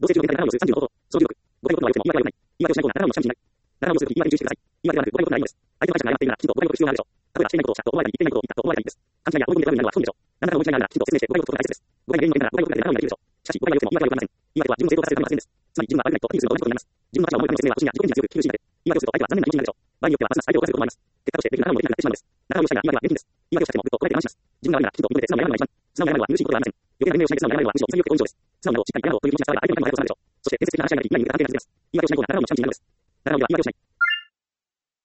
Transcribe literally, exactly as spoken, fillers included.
同性中の現在なな号数さんじゅうの方法、小中国、ご回のことはよくても言い訳は良くない。言い訳をしないコーナーなな号しゃみじゅうなな号数言い訳に注意してください。言い訳ではなく、ご回のことないのです。相手の話が誤っているなら、きちんとご回のこと必要があるでしょう。例えばしていないことをしたと思われたり、言っていないことを言ったと思われたりです。勘違いや大声で多分になるのは不本意でしょう。何らかの問題があるなら、きちんと説明してご回のことが大切です。ご回の原因の点なら、ご回のことがなな号になり得るでしょう。しかし、ご回が良くても言い訳は良くありません。言い訳は自分の正当化するための発言です。つまり、自分が悪くないとアピールするのと同じことになります。自分の立場を思い込み説明は不信や自己認識が強く、危惧しいので、言い訳をすると相手は残念な気持ちになるでしょう。場合によってはますます相手を犯すこともあります。結果として、できるなな号もできなくなってしまうのです。なな号したいが言い訳は厳禁です。言い訳をしたくてもぐっとこらえて我慢します。自分が悪いならきちんと認めて素直に謝るのが一番。素直に謝るのは見苦しいことではありません。余計な弁明をしないで素直に謝るのはむしろ潔くて温情です。素直にをしっかりなな号という気持ちに伝われば相手の前でも相手をされるでしょう。そして、伝説的な話し合いになり、言い訳が関係なくなります。言い訳をしないコーナーなな号のしゃみじゅうになるのです。言い訳をしない。なな号では言い訳をしない。